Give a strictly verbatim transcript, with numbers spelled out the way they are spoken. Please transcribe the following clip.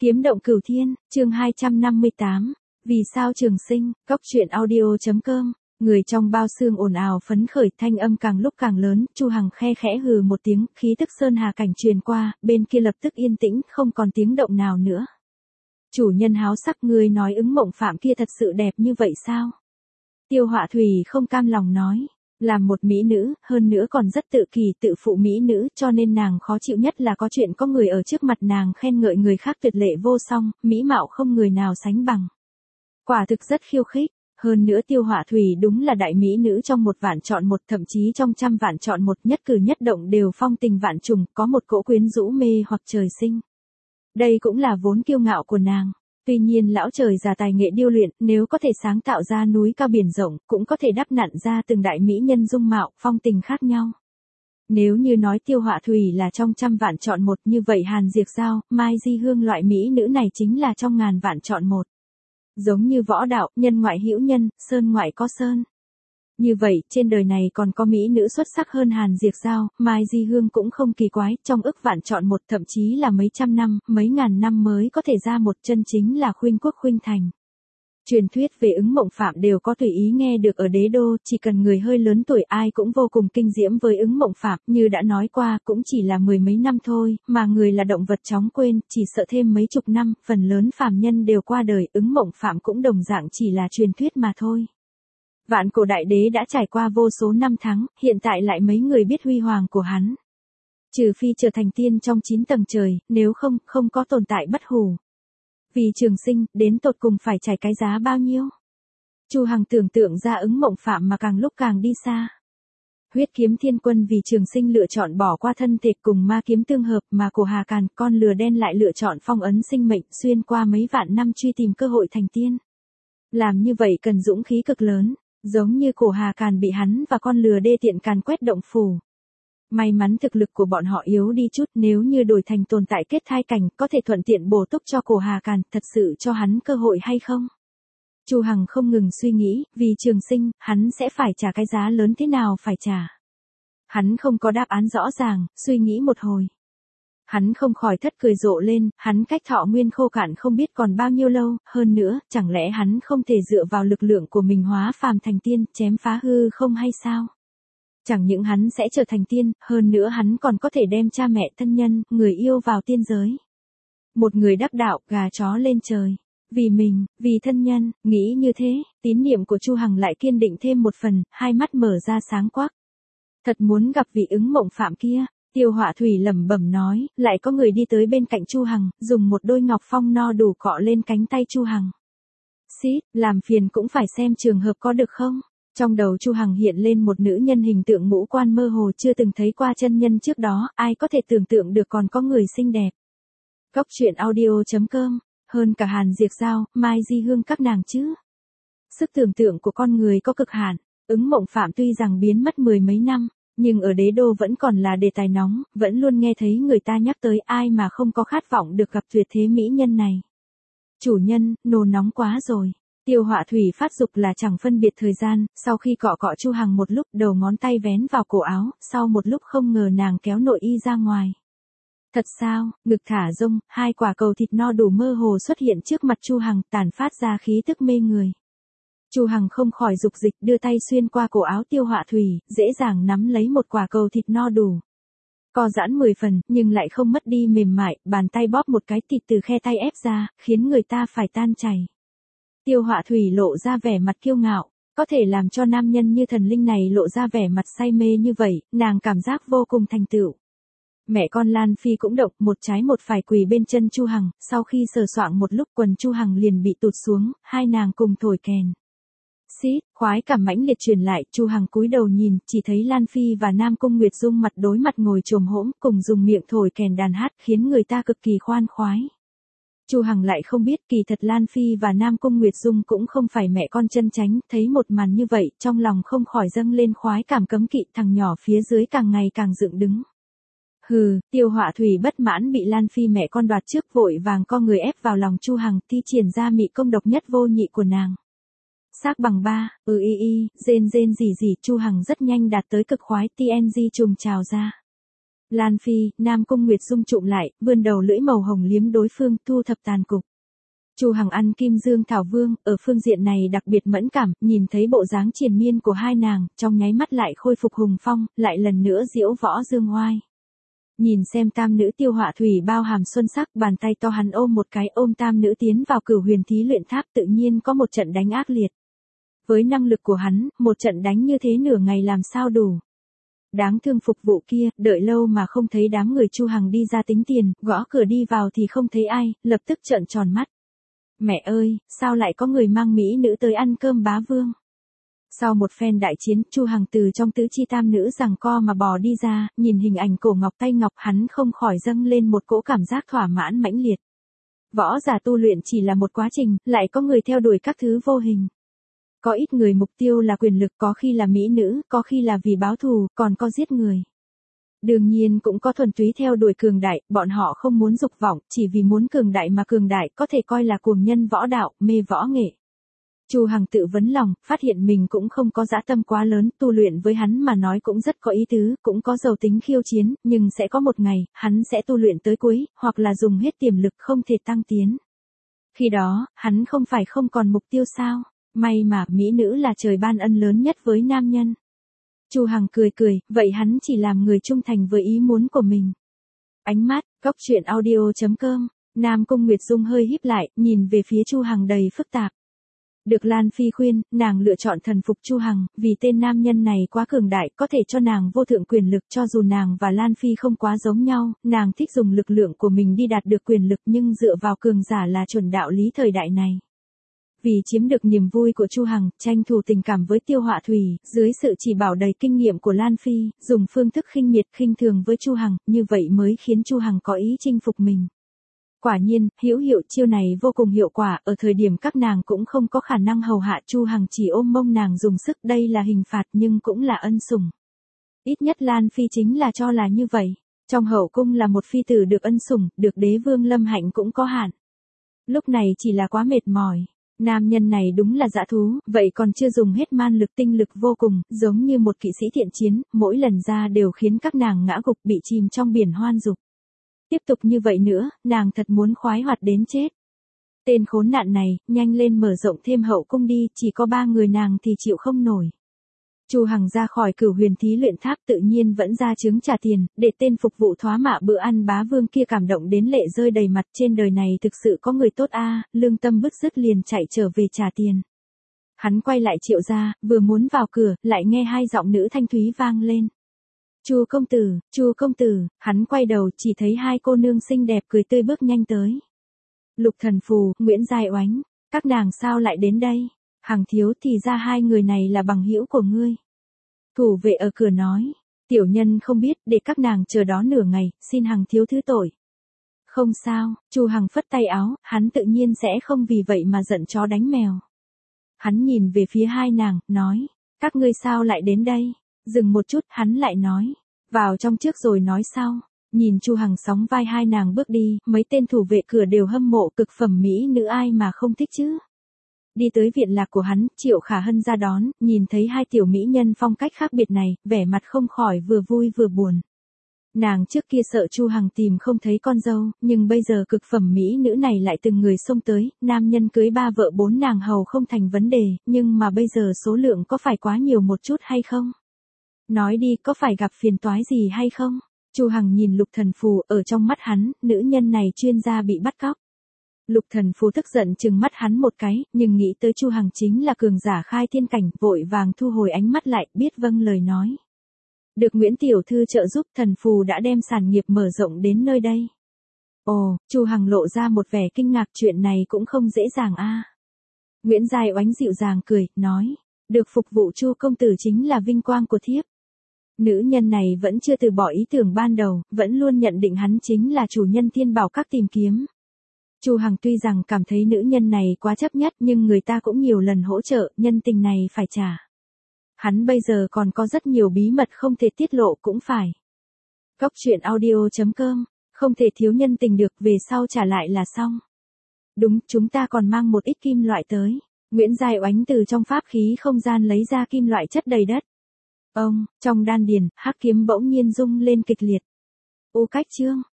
Kiếm động cửu thiên, chương hai trăm năm mươi tám. Vì sao trường sinh, cóc truyện audio.com. Người trong bao xương ồn ào phấn khởi, thanh âm càng lúc càng lớn, Chu Hằng khe khẽ hừ một tiếng, khí tức sơn hà cảnh truyền qua, bên kia lập tức yên tĩnh, không còn tiếng động nào nữa. Chủ nhân háo sắc, ngươi nói ứng mộng phạm kia thật sự đẹp như vậy sao? Tiêu Họa Thủy không cam lòng nói. Làm một mỹ nữ, hơn nữa còn rất tự kỳ tự phụ mỹ nữ, cho nên nàng khó chịu nhất là có chuyện có người ở trước mặt nàng khen ngợi người khác tuyệt lệ vô song, mỹ mạo không người nào sánh bằng. Quả thực rất khiêu khích, hơn nữa Tiêu Họa Thủy đúng là đại mỹ nữ trong một vạn chọn một, thậm chí trong trăm vạn chọn một, nhất cử nhất động đều phong tình vạn trùng, có một cỗ quyến rũ mê hoặc trời sinh. Đây cũng là vốn kiêu ngạo của nàng. Tuy nhiên lão trời già tài nghệ điêu luyện, nếu có thể sáng tạo ra núi cao biển rộng, cũng có thể đắp nặn ra từng đại mỹ nhân dung mạo, phong tình khác nhau. Nếu như nói Tiêu Họa Thủy là trong trăm vạn chọn một, như vậy Hàn Diệp Giao, Mai Di Hương loại mỹ nữ này chính là trong ngàn vạn chọn một. Giống như võ đạo, nhân ngoại hữu nhân, sơn ngoại có sơn. Như vậy, trên đời này còn có mỹ nữ xuất sắc hơn Hàn Diệp Giao, Mai Di Hương cũng không kỳ quái, trong ức vạn chọn một, thậm chí là mấy trăm năm, mấy ngàn năm mới có thể ra một, chân chính là khuynh quốc khuynh thành. Truyền thuyết về ứng mộng phạm đều có tùy ý nghe được ở đế đô, chỉ cần người hơi lớn tuổi ai cũng vô cùng kinh diễm với ứng mộng phạm, như đã nói qua, cũng chỉ là mười mấy năm thôi, mà người là động vật chóng quên, chỉ sợ thêm mấy chục năm, phần lớn phàm nhân đều qua đời, ứng mộng phạm cũng đồng dạng chỉ là truyền thuyết mà thôi. Vạn cổ đại đế đã trải qua vô số năm tháng, hiện tại lại mấy người biết huy hoàng của hắn. Trừ phi trở thành tiên trong chín tầng trời, nếu không, không có tồn tại bất hủ. Vì trường sinh, đến tột cùng phải trải cái giá bao nhiêu? Chu Hằng tưởng tượng ra ứng mộng phạm mà càng lúc càng đi xa. Huyết kiếm thiên quân vì trường sinh lựa chọn bỏ qua thân thể cùng ma kiếm tương hợp, mà cổ Hà Càn, con lừa đen lại lựa chọn phong ấn sinh mệnh, xuyên qua mấy vạn năm truy tìm cơ hội thành tiên. Làm như vậy cần dũng khí cực lớn. Giống như cổ Hà Càn bị hắn và con lừa đê tiện càn quét động phủ. May mắn thực lực của bọn họ yếu đi chút, nếu như đổi thành tồn tại kết thai cảnh, có thể thuận tiện bổ túc cho cổ Hà Càn, thật sự cho hắn cơ hội hay không? Chu Hằng không ngừng suy nghĩ, vì trường sinh, hắn sẽ phải trả cái giá lớn thế nào phải trả. Hắn không có đáp án rõ ràng, suy nghĩ một hồi. Hắn không khỏi thất cười rộ lên, hắn cách thọ nguyên khô cạn không biết còn bao nhiêu lâu, hơn nữa, chẳng lẽ hắn không thể dựa vào lực lượng của mình hóa phàm thành tiên, chém phá hư không hay sao? Chẳng những hắn sẽ trở thành tiên, hơn nữa hắn còn có thể đem cha mẹ thân nhân, người yêu vào tiên giới. Một người đắc đạo, gà chó lên trời. Vì mình, vì thân nhân, nghĩ như thế, tín niệm của Chu Hằng lại kiên định thêm một phần, hai mắt mở ra sáng quắc. Thật muốn gặp vị ứng mộng phạm kia. Tiêu Họa Thủy lẩm bẩm nói, lại có người đi tới bên cạnh Chu Hằng, dùng một đôi ngọc phong no đủ cọ lên cánh tay Chu Hằng. Xít, làm phiền cũng phải xem trường hợp có được không? Trong đầu Chu Hằng hiện lên một nữ nhân hình tượng ngũ quan mơ hồ chưa từng thấy qua chân nhân trước đó, ai có thể tưởng tượng được còn có người xinh đẹp. Cóc truyện audio.com, hơn cả Hàn Diệp Giao, Mai Di Hương các nàng chứ. Sức tưởng tượng của con người có cực hạn, ứng mộng phạm tuy rằng biến mất mười mấy năm. Nhưng ở đế đô vẫn còn là đề tài nóng, vẫn luôn nghe thấy người ta nhắc tới, ai mà không có khát vọng được gặp tuyệt thế mỹ nhân này. Chủ nhân, nôn nóng quá rồi. Tiêu Họa Thủy phát dục là chẳng phân biệt thời gian, sau khi cọ cọ Chu Hằng một lúc, đầu ngón tay vén vào cổ áo, sau một lúc không ngờ nàng kéo nội y ra ngoài. Thật sao, ngực thả rông, hai quả cầu thịt no đủ mơ hồ xuất hiện trước mặt Chu Hằng, tản phát ra khí tức mê người. Chu Hằng không khỏi dục dịch, đưa tay xuyên qua cổ áo Tiêu Họa Thủy, dễ dàng nắm lấy một quả cầu thịt no đủ. Co giãn mười phần, nhưng lại không mất đi mềm mại, bàn tay bóp một cái thịt từ khe tay ép ra, khiến người ta phải tan chảy. Tiêu Họa Thủy lộ ra vẻ mặt kiêu ngạo, có thể làm cho nam nhân như thần linh này lộ ra vẻ mặt say mê như vậy, nàng cảm giác vô cùng thành tựu. Mẹ con Lan Phi cũng động, một trái một phải quỳ bên chân Chu Hằng, sau khi sờ soạng một lúc quần Chu Hằng liền bị tụt xuống, hai nàng cùng thổi kèn. Xít, khoái cảm mãnh liệt truyền lại, Chu Hằng cúi đầu nhìn, chỉ thấy Lan Phi và Nam Cung Nguyệt Dung mặt đối mặt ngồi chồm hỗn, cùng dùng miệng thổi kèn đàn hát, khiến người ta cực kỳ khoan khoái. Chu Hằng lại không biết, kỳ thật Lan Phi và Nam Cung Nguyệt Dung cũng không phải mẹ con chân chánh, thấy một màn như vậy, trong lòng không khỏi dâng lên khoái cảm cấm kỵ, thằng nhỏ phía dưới càng ngày càng dựng đứng. Hừ, Tiêu Họa Thủy bất mãn bị Lan Phi mẹ con đoạt trước, vội vàng co người ép vào lòng Chu Hằng, thi triển ra mị công độc nhất vô nhị của nàng. Xác bằng ba, ừ y y, rên rên gì gì, Chu Hằng rất nhanh đạt tới cực khoái, tê en giê trùng trào ra. Lan Phi, Nam Cung Nguyệt Dung trụm lại, vươn đầu lưỡi màu hồng liếm đối phương, thu thập tàn cục. Chu Hằng ăn Kim Dương Thảo Vương, ở phương diện này đặc biệt mẫn cảm, nhìn thấy bộ dáng triền miên của hai nàng, trong nháy mắt lại khôi phục hùng phong, lại lần nữa diễu võ dương oai. Nhìn xem tam nữ Tiêu Họa Thủy bao hàm xuân sắc, bàn tay to hắn ôm một cái, ôm tam nữ tiến vào Cửu Huyền Thí Luyện Tháp, tự nhiên có một trận đánh ác liệt. Với năng lực của hắn, một trận đánh như thế nửa ngày làm sao đủ. Đáng thương phục vụ kia, đợi lâu mà không thấy đám người Chu Hằng đi ra tính tiền, gõ cửa đi vào thì không thấy ai, lập tức trợn tròn mắt. Mẹ ơi, sao lại có người mang mỹ nữ tới ăn cơm bá vương? Sau một phen đại chiến, Chu Hằng từ trong tứ chi tam nữ giằng co mà bò đi ra, nhìn hình ảnh cổ ngọc tay ngọc, hắn không khỏi dâng lên một cỗ cảm giác thỏa mãn mãnh liệt. Võ giả tu luyện chỉ là một quá trình, lại có người theo đuổi các thứ vô hình. Có ít người mục tiêu là quyền lực, có khi là mỹ nữ, có khi là vì báo thù, còn có giết người. Đương nhiên cũng có thuần túy theo đuổi cường đại, bọn họ không muốn dục vọng, chỉ vì muốn cường đại mà cường đại, có thể coi là cuồng nhân võ đạo, mê võ nghệ. Chu Hằng tự vấn lòng, phát hiện mình cũng không có dã tâm quá lớn, tu luyện với hắn mà nói cũng rất có ý tứ, cũng có giàu tính khiêu chiến, nhưng sẽ có một ngày, hắn sẽ tu luyện tới cuối, hoặc là dùng hết tiềm lực không thể tăng tiến. Khi đó, hắn không phải không còn mục tiêu sao? May mà, mỹ nữ là trời ban ân lớn nhất với nam nhân. Chu Hằng cười cười, vậy hắn chỉ làm người trung thành với ý muốn của mình. Ánh mắt, góc truyện audio chấm com, Nam Cung Nguyệt Dung hơi híp lại, nhìn về phía Chu Hằng đầy phức tạp. Được Lan Phi khuyên, nàng lựa chọn thần phục Chu Hằng, vì tên nam nhân này quá cường đại, có thể cho nàng vô thượng quyền lực, cho dù nàng và Lan Phi không quá giống nhau, nàng thích dùng lực lượng của mình đi đạt được quyền lực, nhưng dựa vào cường giả là chuẩn đạo lý thời đại này. Vì chiếm được niềm vui của Chu Hằng, tranh thủ tình cảm với Tiêu Họa Thủy, dưới sự chỉ bảo đầy kinh nghiệm của Lan Phi, dùng phương thức khinh miệt khinh thường với Chu Hằng, như vậy mới khiến Chu Hằng có ý chinh phục mình. Quả nhiên, hữu hiệu, chiêu này vô cùng hiệu quả, ở thời điểm các nàng cũng không có khả năng hầu hạ Chu Hằng, chỉ ôm mông nàng dùng sức, đây là hình phạt nhưng cũng là ân sủng. Ít nhất Lan Phi chính là cho là như vậy. Trong hậu cung là một phi tử được ân sủng, được đế vương lâm hạnh cũng có hạn. Lúc này chỉ là quá mệt mỏi. Nam nhân này đúng là dã thú, vậy còn chưa dùng hết man lực tinh lực vô cùng, giống như một kỵ sĩ thiện chiến, mỗi lần ra đều khiến các nàng ngã gục bị chìm trong biển hoan dục. Tiếp tục như vậy nữa, nàng thật muốn khoái hoạt đến chết. Tên khốn nạn này, nhanh lên mở rộng thêm hậu cung đi, chỉ có ba người nàng thì chịu không nổi. Chu Hằng ra khỏi Cửu Huyền Thí Luyện Tháp tự nhiên vẫn ra chứng trả tiền, để tên phục vụ thoá mạ bữa ăn bá vương kia cảm động đến lệ rơi đầy mặt, trên đời này thực sự có người tốt a, à, lương tâm bứt rứt liền chạy trở về trả tiền. Hắn quay lại Triệu gia, vừa muốn vào cửa, lại nghe hai giọng nữ thanh thúy vang lên. Chu công tử, Chu công tử, hắn quay đầu chỉ thấy hai cô nương xinh đẹp cười tươi bước nhanh tới. Lục Thần Phù, Nguyễn Giai Oánh, các nàng sao lại đến đây? Hằng thiếu, thì ra hai người này là bằng hữu của ngươi. Thủ vệ ở cửa nói, tiểu nhân không biết, để các nàng chờ đó nửa ngày, xin Hằng thiếu thứ tội. Không sao, Chu Hằng phất tay áo, hắn tự nhiên sẽ không vì vậy mà giận chó đánh mèo. Hắn nhìn về phía hai nàng, nói, các ngươi sao lại đến đây? Dừng một chút, hắn lại nói, vào trong trước rồi nói sau. Nhìn Chu Hằng sóng vai hai nàng bước đi, mấy tên thủ vệ cửa đều hâm mộ, cực phẩm mỹ nữ ai mà không thích chứ. Đi tới viện lạc của hắn, Triệu Khả Hân ra đón, nhìn thấy hai tiểu mỹ nhân phong cách khác biệt này, vẻ mặt không khỏi vừa vui vừa buồn. Nàng trước kia sợ Chu Hằng tìm không thấy con dâu, nhưng bây giờ cực phẩm mỹ nữ này lại từng người xông tới, nam nhân cưới ba vợ bốn nàng hầu không thành vấn đề, nhưng mà bây giờ số lượng có phải quá nhiều một chút hay không? Nói đi, có phải gặp phiền toái gì hay không? Chu Hằng nhìn Lục Thần Phù, ở trong mắt hắn, nữ nhân này chuyên gia bị bắt cóc. Lục Thần Phù tức giận trừng mắt hắn một cái, nhưng nghĩ tới Chu Hằng chính là cường giả khai thiên cảnh, vội vàng thu hồi ánh mắt lại, biết vâng lời nói. Được Nguyễn tiểu thư trợ giúp, Thần Phù đã đem sản nghiệp mở rộng đến nơi đây. Ồ, Chu Hằng lộ ra một vẻ kinh ngạc, chuyện này cũng không dễ dàng a. À. Nguyễn Giai Oánh dịu dàng cười, nói, được phục vụ Chu công tử chính là vinh quang của thiếp. Nữ nhân này vẫn chưa từ bỏ ý tưởng ban đầu, vẫn luôn nhận định hắn chính là chủ nhân thiên bảo các tìm kiếm. Chu Hằng tuy rằng cảm thấy nữ nhân này quá chấp nhất, nhưng người ta cũng nhiều lần hỗ trợ, nhân tình này phải trả. Hắn bây giờ còn có rất nhiều bí mật không thể tiết lộ cũng phải. Góc truyện audio chấm com, không thể thiếu nhân tình được, về sau trả lại là xong. Đúng, chúng ta còn mang một ít kim loại tới. Nguyễn Giai Oánh từ trong pháp khí không gian lấy ra kim loại chất đầy đất. Ông, trong đan điền, hắc kiếm bỗng nhiên rung lên kịch liệt. Ô cách chương.